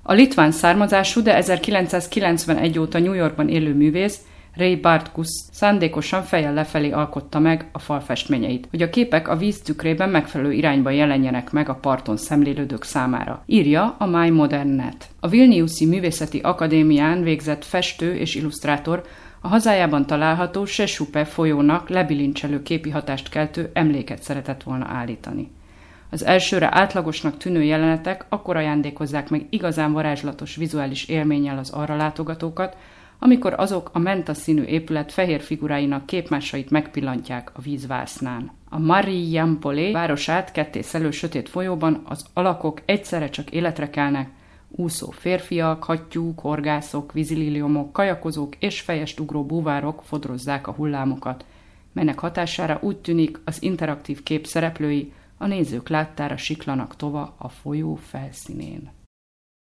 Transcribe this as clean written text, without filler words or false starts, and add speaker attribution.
Speaker 1: A litván származású, de 1991 óta New Yorkban élő művész, Ray Bartkus szándékosan fejjel lefelé alkotta meg a falfestményeit, hogy a képek a víz tükrében megfelelő irányba jelenjenek meg a parton szemlélődők számára, írja a My Modern Net. A Vilniuszi Művészeti Akadémián végzett festő és illusztrátor a hazájában található Sesupe folyónak lebilincselő képi hatást keltő emléket szeretett volna állítani. Az elsőre átlagosnak tűnő jelenetek akkor ajándékozzák meg igazán varázslatos vizuális élménnyel az arra látogatókat, amikor azok a menta színű épület fehér figuráinak képmásait megpillantják a vízvásznán. A Marijampolé városát kettészelő sötét folyóban az alakok egyszerre csak életre kelnek, úszó férfiak, hattyúk, horgászok, vízililiomok, kajakozók és fejest ugró búvárok fodrozzák a hullámokat, melynek hatására úgy tűnik, az interaktív kép szereplői a nézők láttára siklanak tova a folyó felszínén.